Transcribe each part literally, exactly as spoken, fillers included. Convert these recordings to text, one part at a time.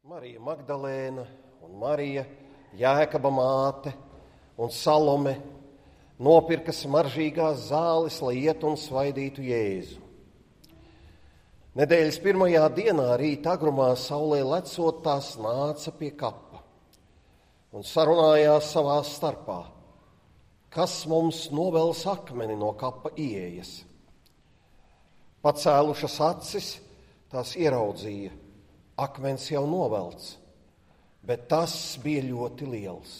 Marija Magdalēna un Marija, Jēkaba māte un Salome nopirka smaržīgās zāles, lai iet un svaidītu Jēzu. Nedēļas pirmajā dienā rīta agrumā saulē lecot, tās nāca pie kapa un sarunājās savā starpā, kas mums novels akmeni no kapa ieejas. Pacēlušas acis, tās ieraudzīja, akmens jau novelts, bet tas bija ļoti liels.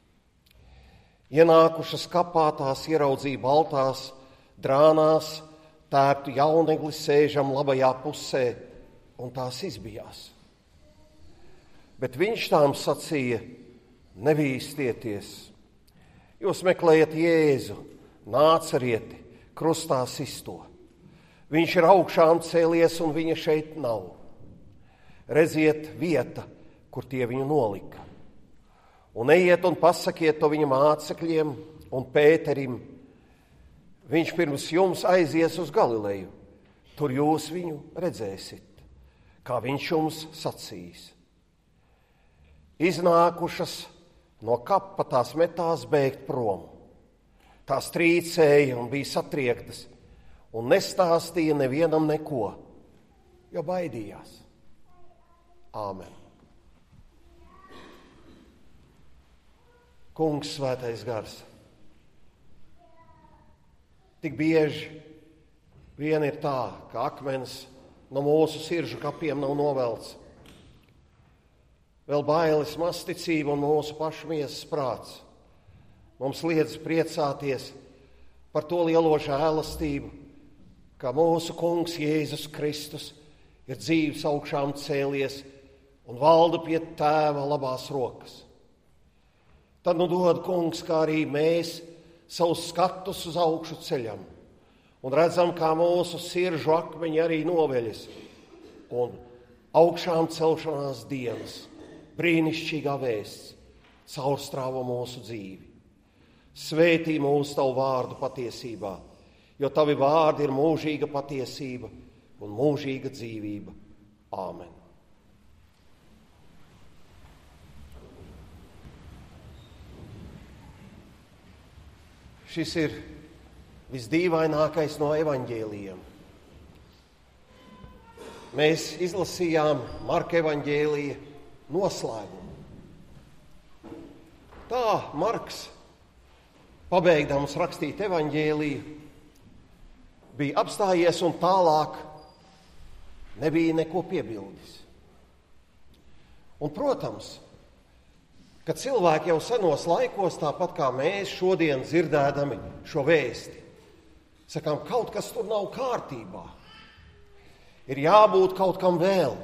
Ienākušas kapā, tās ieraudzīja baltās drānās tērptu jaunegli sēžam labajā pusē, un tās izbijās. Bet viņš tām sacīja: nebīstieties, jūs meklējat Jēzu, Nācarieti, krustā sisto. Viņš ir augšām cēlies, un viņa šeit nav. Redziet vieta, kur tie viņu nolika. Un ejiet un pasakiet to viņa mācekļiem un Pēterim. Viņš pirms jums aizies uz Galileju. Tur jūs viņu redzēsit, kā viņš jums sacīs. Iznākušas no kapa, tās metās bēgt prom. Tās trīcēja un bija satriektas un nestāstīja nevienam neko, jo baidījās. Āmen. Kungs, svētais gars, tik bieži vien ir tā, ka akmens no mūsu sirdžu kapiem nav novelts. Vēl bailes, mazticība un mūsu pašu miesas prāts mums liedz priecāties par to lielo žēlastību, ka mūsu Kungs Jēzus Kristus ir dzīves augšām cēlies un valda pie Tēva labās rokas. Tad nu dod, Kungs, kā arī mēs savus skatus uz augšu ceļam un redzam, kā mūsu sirdžu akmeņi arī noveļas un augšām celšanās dienas, brīnišķīgā vēsts, caurstrāvo mūsu dzīvi. Svētī mūsu tavu vārdu patiesībā, jo tavi vārdi ir mūžīga patiesība un mūžīga dzīvība. Āmen. Šis ir visdīvainākais no evaņģēlijiem. Mēs izlasījām Marka evaņģēlija noslēgumu. Tā Marks, pabeigdams rakstīt evaņģēliju, bija apstājies un tālāk nebija neko piebildis. Un, protams, ka cilvēki jau senos laikos, tāpat kā mēs šodien dzirdēdami šo vēsti, sakām, kaut kas tur nav kārtībā. Ir jābūt kaut kam vēl.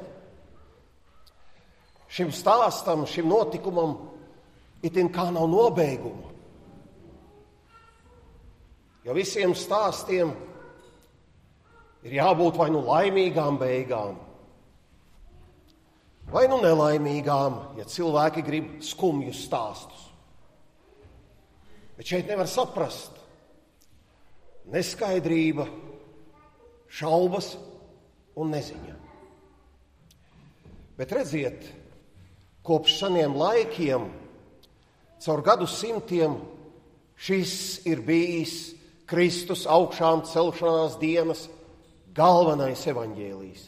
Šim stāstam, šim notikumam itin kā nav nobeiguma. Jo visiem stāstiem ir jābūt vai nu laimīgām beigām, vai nu nelaimīgām, ja cilvēki grib skumjus stāstus. Bet šeit nevar saprast. Neskaidrība, šaubas un neziņa. Bet redziet, kopš seniem laikiem, caur gadu simtiem, šis ir bijis Kristus augšām celšanās dienas galvenais evaņģēlijs.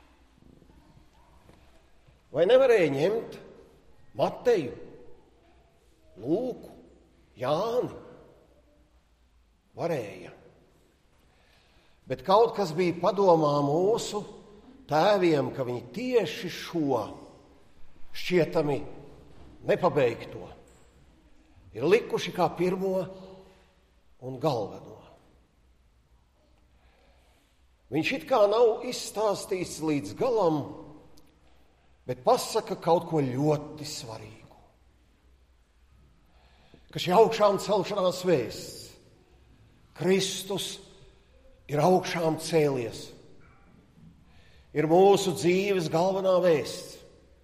Vai nevarēja ņemt Mateju, Lūku, Jāni? Varēja. Bet kaut kas bija padomā mūsu tēviem, ka viņi tieši šo šķietami nepabeigto ir likuši kā pirmo un galveno. Viņš it kā nav izstāstīts līdz galam, bet pasaka kaut ko ļoti svarīgu. Ka šī augšām celšanās vēsts, Kristus ir augšām cēlies, ir mūsu dzīves galvenā vēsts.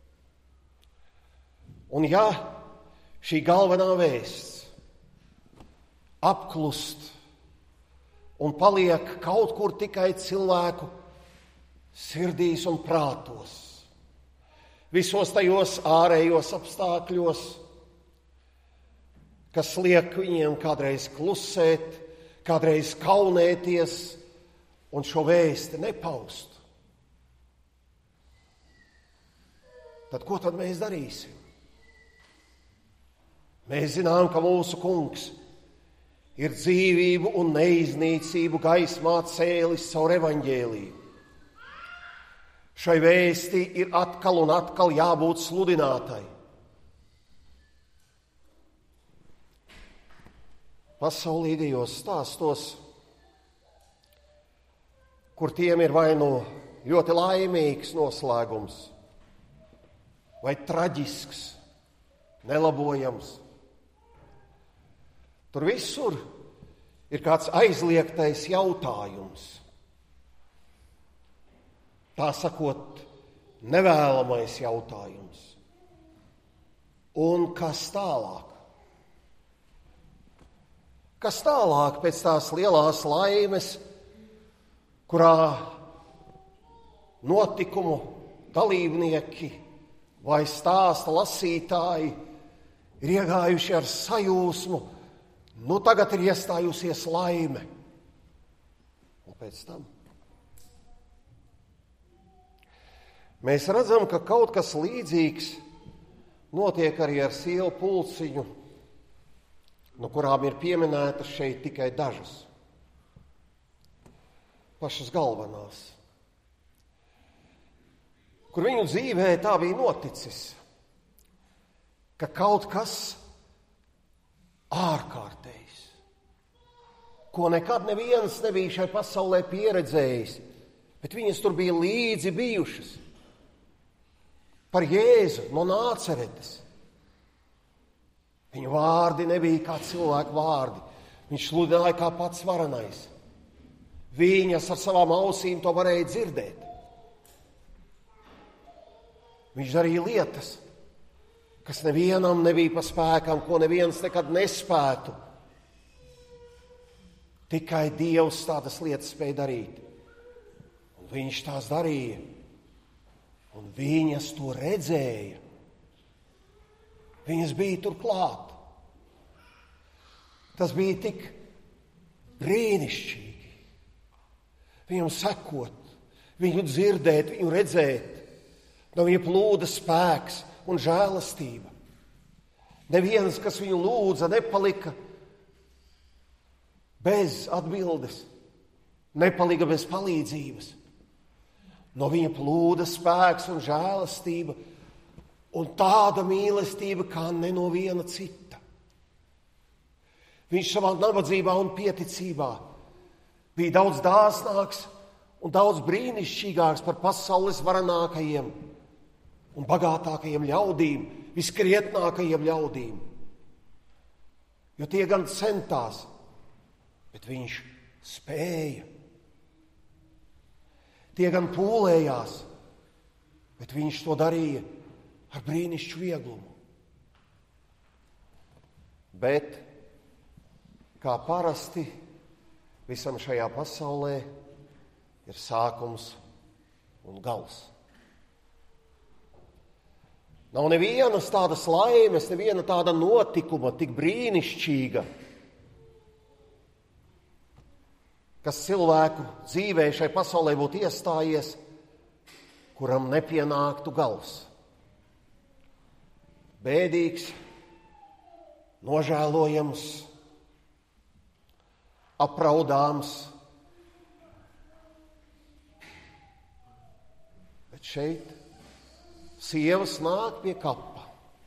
Un ja šī galvenā vēsts apklust un paliek kaut kur tikai cilvēku sirdīs un prātos, visos tajos ārējos apstākļos, kas liek viņiem kādreiz klusēt, kādreiz kaunēties un šo vēsti nepaust. Tad ko tad mēs darīsim? Mēs zinām, ka mūsu kungs ir dzīvību un neiznīcību gaismā cēlis caur evaņģēliju. Šai vēstī ir atkal un atkal jābūt sludinātai. Pasaulīgajos stāstos, kur tiem ir vai nu ļoti laimīgs noslēgums, vai traģisks, nelabojams. Tur visur ir kāds aizliegtais jautājums. Tā sakot, nevēlamais jautājums. Un kas tālāk? Kas tālāk pēc tās lielās laimes, kurā notikumu dalībnieki vai stāsta lasītāji ir iegājuši ar sajūsmu, nu tagad ir iestājusies laime. Un pēc tam mēs redzam, ka kaut kas līdzīgs notiek arī ar sievu pulciņu, no kurām ir pieminētas šeit tikai dažas. Pašas galvenās. Kur viņu dzīvē tā bija noticis, ka kaut kas ārkārtējs, ko nekad neviens nebija šai pasaulē pieredzējis, bet viņas tur bija līdzi bijušas. Par Jēzu no Nāceretes. Viņu vārdi nebija kā cilvēku vārdi. Viņš sludināja kā pats varenais. Viņas ar savām ausīm to varēja dzirdēt. Viņš darīja lietas, kas nevienam nebija pa spēkam, ko neviens nekad nespētu. Tikai Dievs tādas lietas spēja darīt. Un viņš tās darīja. Un viņas to redzēja. Viņas bija tur klāt. Tas bija tik brīnišķīgi. Viņam sekot, viņu dzirdēt, viņu redzēt. No viņa plūda spēks un žēlastība. Neviens, kas viņu lūdza, nepalika bez atbildes, nepalika bez palīdzības. No viņa plūda spēks un žēlastība un tāda mīlestība, kā ne no viena cita. Viņš savā nabadzībā un pieticībā bija daudz dāsnāks un daudz brīnišķīgāks par pasaules varenākajiem un bagātākajiem ļaudīm, viskrietnākajiem ļaudīm. Jo tie gan centās, bet viņš spēja. Tie gan pūlējās, bet viņš to darīja ar brīnišķu vieglumu. Bet, kā parasti, visam šajā pasaulē ir sākums un gals. Nav nevienas tādas laimes, neviena tāda notikuma tik brīnišķīga, kas cilvēku dzīvē šai pasaulē būtu iestājies, kuram nepienāktu gals. Bēdīgs, nožēlojams, apraudāms. Bet šeit sievas nāk pie kapa.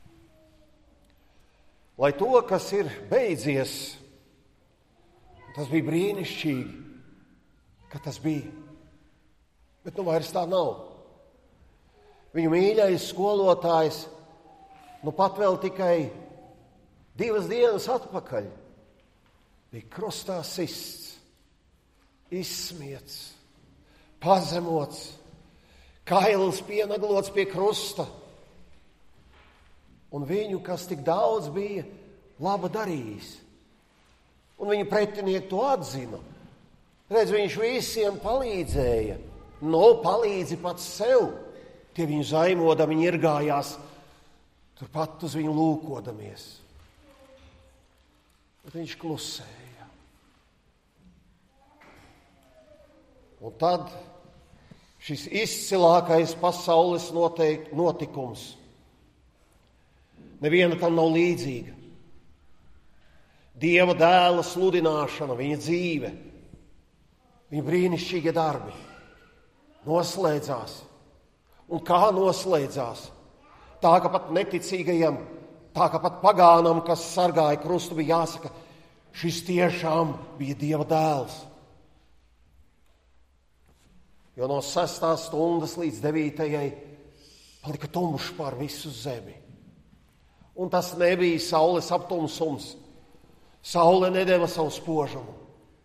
Lai to, kas ir beidzies, tas bija brīnišķīgi, ka tas bija. Bet nu vairs tā nav. Viņu mīļais skolotājs nu pat vēl tikai divas dienas atpakaļ bija krustā sists, izsmiets, pazemots, kails pienaglots pie krusta. Un viņu, kas tik daudz bija laba darījis. Un viņa pretinieki to atzina. Redz, viņš visiem palīdzēja. Nu, palīdzi pats sev. Tie viņu zaimodami, viņi irgājās, turpat uz viņu lūkodamies. Bet viņš klusēja. Un tad šis izcilākais pasaules noteik, notikums. Neviena tam nav līdzīga. Dieva dēla sludināšana, viņa dzīve, viņa brīnišķīgie darbi noslēdzās. Un kā noslēdzās? Tā, ka pat neticīgajam, tā, ka pat pagānam, kas sargāja krustu, bija jāsaka, šis tiešām bija Dieva dēls. Jo no sestās stundas līdz devītajai palika tumšs pār visu zemi. Un tas nebija saules aptumsums. Saule nedeva savu spožumu.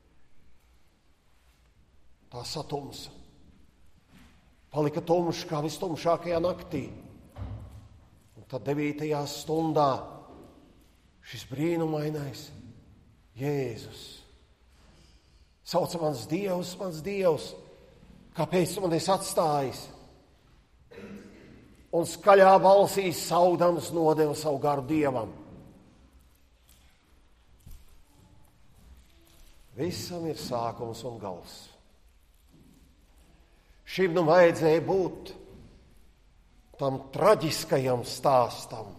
Tā satumsa. Palika tumšs kā vistumšākajā naktī. Un tad devītajā stundā šis brīnumainais Jēzus sauca: mans Dievs, mans Dievs, kāpēc tu man esi atstājis? Un skaļā balsī saudams nodeva savu garu Dievam. Visam ir sākums un gals. Šim nu vajadzēja būt tam traģiskajam stāstam,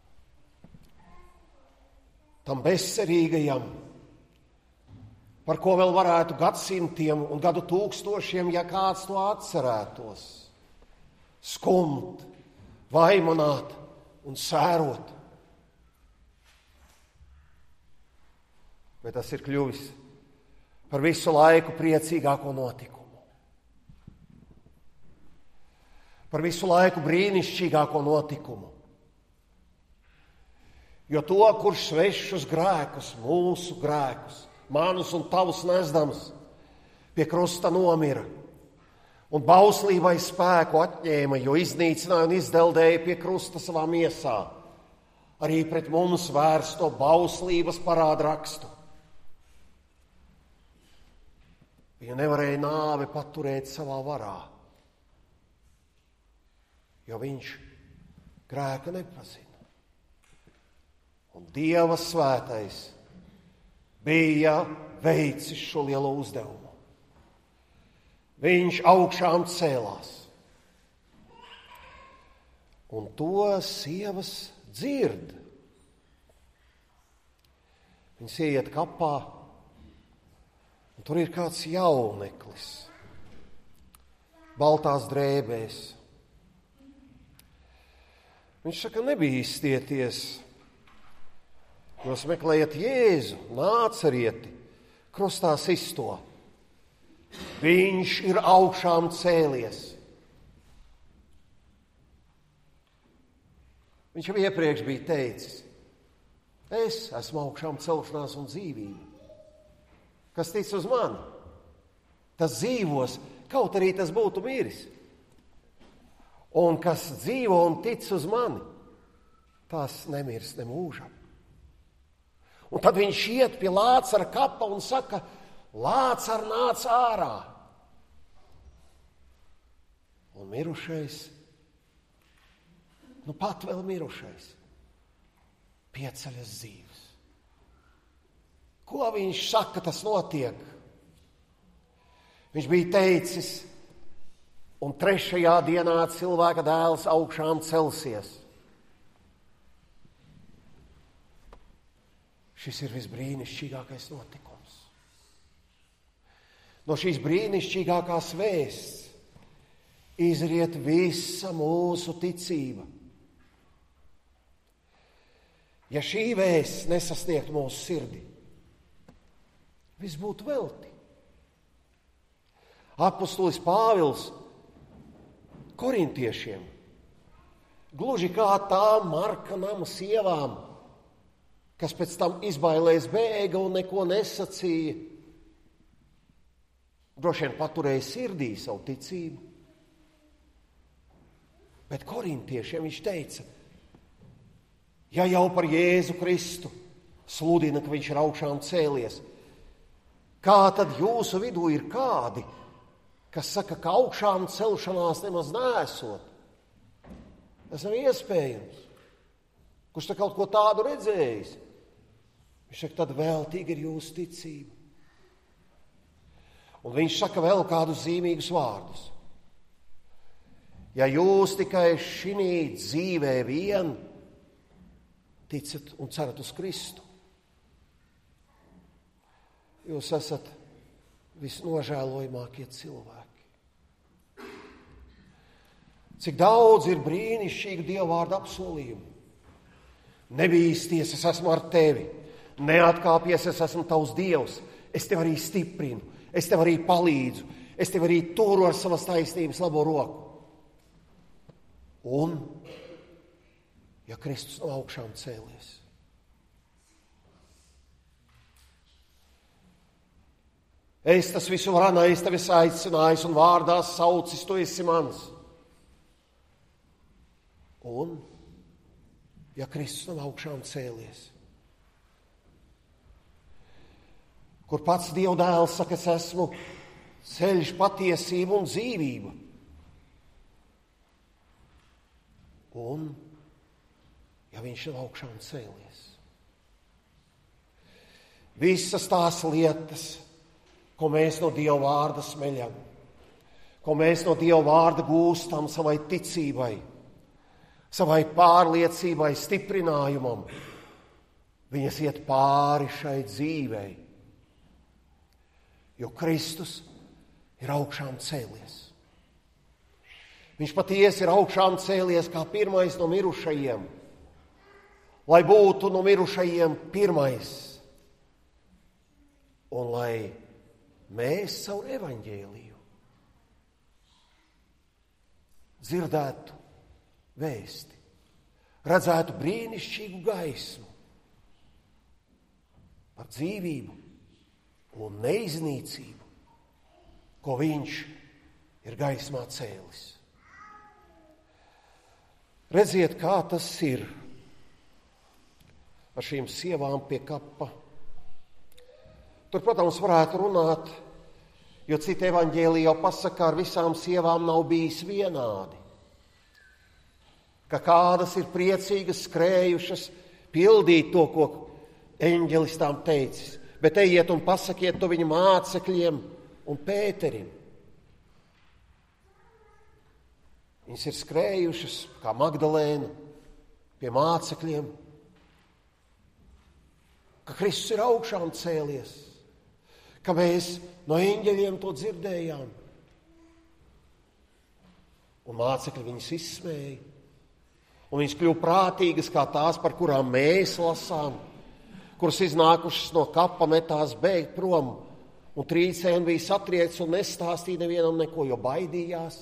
tam bezcerīgajam, par ko vēl varētu gadsimtiem un gadu tūkstošiem, ja kāds to atcerētos, skumt, vaimanāt un sērot. Bet tas ir kļuvis par visu laiku priecīgāko notikumu. Par visu laiku brīnišķīgāko notikumu. Jo to, kurš svešus grēkus, mūsu grēkus, manus un tavus nesdams, pie krusta nomira un bauslībai spēku atņēma, jo iznīcināja un izdeldēja pie krusta savā miesā arī pret mums vērsto bauslības parādrakstu. Viņa nevarēja nāvi paturēt savā varā, jo viņš grēka nepazina. Un Dieva svētais bija veicis šo lielo uzdevumu. Viņš augšām cēlās. Un to sievas dzird. Viņas ieiet kapā, un tur ir kāds jauneklis, baltās drēbēs. Viņš saka: nebīsties, jūs meklējat Jēzu, Nācarieti, krustā sisto. Viņš ir augšām cēlies. Viņš jau iepriekš bija teicis: es esmu augšām celšanās un dzīvība. Kas tic uz mani, tas dzīvos, kaut arī tas būtu miris. Un kas dzīvo un tic uz mani, tas nemirs ne mūžam. Un tad viņš iet pie Lācara kapa un saka: Lācar, nāc ārā! Un mirušais, nu pat vēl mirušais, pieceļas dzīves. Ko viņš saka, tas notiek? Viņš bija teicis: un trešajā dienā cilvēka dēls augšām celsies. Šis ir visbrīnišķīgākais notikums. No šīs brīnišķīgākās vēsts izriet visa mūsu ticība. Ja šī vēsts nesasniegtu mūsu sirdi, viss būtu velti. Apostolis Pāvils korintiešiem, gluži kā tām Marka nama sievām, kas pēc tam izbailēs bēga un neko nesacīja, droši vien paturēja sirdī savu ticību. Bet korintiešiem viņš teica: ja jau par Jēzu Kristu sludina, ka viņš ir augšām cēlies, kā tad jūsu vidū ir kādi, kas saka, ka augšām celšanās nemaz neesot, Tas nav iespējams. Kurš te kaut ko tādu redzējis? Viņš saka, tad veltīgi ir jūsu ticība. Un viņš saka vēl kādus zīmīgus vārdus. Ja jūs tikai šī dzīvē vien ticat un cerat uz Kristu, jūs esat visnožēlojamākie cilvēki. Cik daudz ir brīnišķīgu Dievvvārda apsolījumu. Nebīsties, es esmu ar tevi. Neatkāpies, es esmu tavs Dievs. Es tev arī stiprinu, es tev arī palīdzu, es tev arī turu ar savas taisnības labo roku. Un, ja Kristus no augšām cēlies, es tas visu varenais tevi aicinājis un vārdā saucis, tu esi mans. Un, ja Kristus no augšām cēlies, kur pats Dieva dēls saka, es esmu ceļš, patiesība un dzīvība. Un, ja viņš no augšām cēlies, visas tās lietas, ko mēs no Dieva vārda smeļam, ko mēs no Dieva vārda gūstam savai ticībai, savai pārliecībai, stiprinājumam, viņas iet pāri šai dzīvei, jo Kristus ir augšām cēlies. Viņš patiesi ir augšām cēlies kā pirmais no mirušajiem, lai būtu no mirušajiem pirmais, un lai mēs savu evaņģēliju dzirdētu vēsti, redzētu brīnišķīgu gaismu par dzīvību un neiznīcību, ko viņš ir gaismā cēlis. Redziet, kā tas ir ar šīm sievām pie kapa. Tur, protams, varētu runāt, jo citi evaņģēliji jau pasaka, ar visām sievām nav bijis vienādi. Ka kādas ir priecīgas, skrējušas, pildīt to, ko eņģelis tām teicis, bet ejiet un pasakiet to viņa mācekļiem un Pēterim. Viņas ir skrējušas, kā Magdalēna, pie mācekļiem, ka Kristus ir augšām cēlies, ka mēs no eņģeļiem to dzirdējām. Un mācekļi viņas izsmēja, un viņas kļuva prātīgas kā tās, par kurām mēs lasām, kuras iznākušas no kapa metās bēgt prom, un trīcēn bija satriekts un nestāstīja nevienam neko, jo baidījās.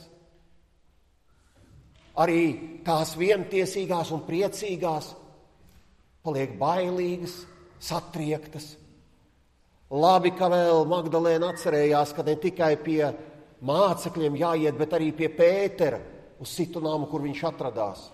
Arī tās vientiesīgās un priecīgās paliek bailīgas, satriektas. Labi, ka vēl Magdalēna atcerējās, ka ne tikai pie mācekļiem jāiet, bet arī pie Pētera uz citu namu, kur viņš atradās.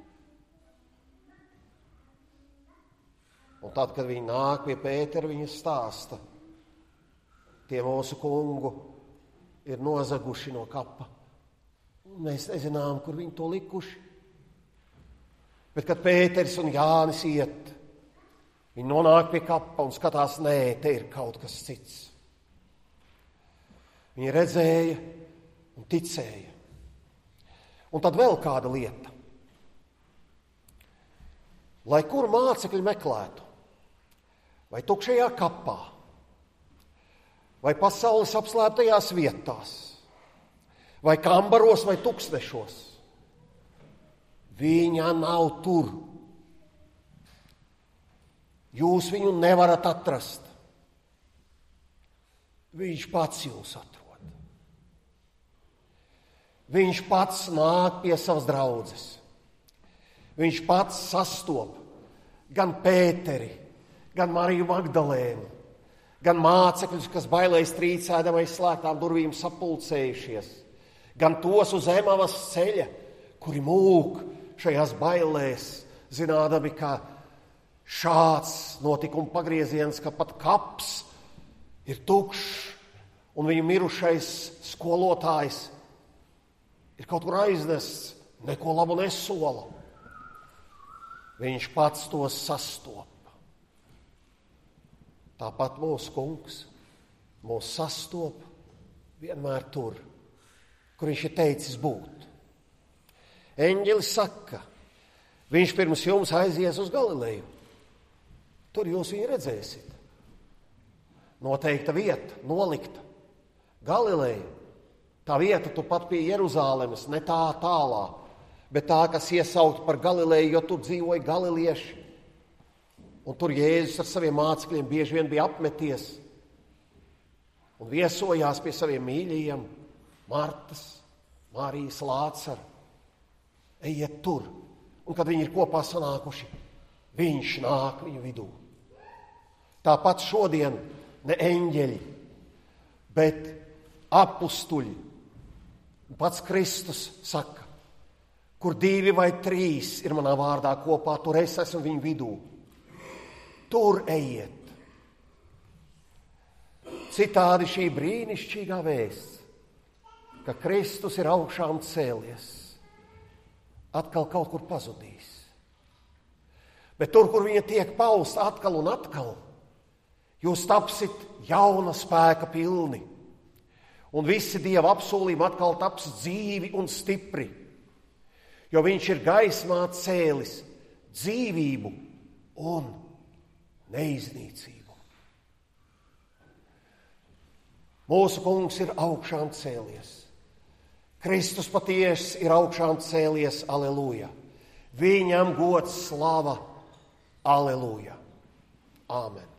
Un tad, kad viņi nāk pie Pētera, viņa stāsta, tie mūsu kungu ir nozaguši no kapa. Mēs nezinām, kur viņi to likuši. Bet, kad Pēters un Jānis iet, viņi nonāk pie kapa un skatās, nē, te ir kaut kas cits. Viņi redzēja un ticēja. Un tad vēl kāda lieta. Lai kur mācekļi meklētu, vai tukšajā kapā, vai pasaules apslēptajās vietās, vai kambaros, vai tuksnešos, viņa nav tur. Jūs viņu nevarat atrast. Viņš pats jūs atrod. Viņš pats nāk pie savas draudzes. Viņš pats sastop gan Pēteri, gan Mariju Magdalēnu, gan mācekļus, kas bailēs trīcēdam aiz slēgtām durvīm sapulcējušies, gan tos uz Emavas ceļa, kuri mūk šajās bailēs, zinādami, ka šāds notikuma pagrieziens, ka pat kaps ir tukšs un viņu mirušais skolotājs ir kaut kur aiznests neko labu nesola. Viņš pats tos sastopa. Tāpat mūsu kungs mūs sastopa vienmēr tur, kur viņš ir teicis būt. Eņģelis saka, viņš pirms jums aizies uz Galileju. Tur jūs viņu redzēsiet. Noteikta vieta, nolikta. Galileja, tā vieta tu pat pie Jeruzālemes, ne tā tālā, bet tā, kas iesaukt par Galileju, jo tur dzīvoja galilieši. Un tur Jēzus ar saviem mācekļiem bieži vien bija apmeties un viesojās pie saviem mīļajiem, Martas, Marijas, Lācara. Ejiet tur, un kad viņi ir kopā sanākuši, viņš nāk viņu vidū. Tāpat šodien ne eņģeļi, bet apustuļi. Pats Kristus saka, kur divi vai trīs ir manā vārdā kopā, tur es esmu viņu vidū. Tur ejiet. Citādi šī brīnišķīgā vēsts, ka Kristus ir augšām cēlies, atkal kaut kur pazudīs. Bet tur, kur viņa tiek pausta atkal un atkal, jūs tapsit jauna spēka pilni. Un visi Dieva apsolījumi atkal taps dzīvi un stipri. Jo viņš ir gaismā cēlis dzīvību un neiznīcību. Mūsu kungs ir augšām cēlies. Kristus patiesi ir augšām cēlies, aleluja. Viņam gods, slava, aleluja. Āmen.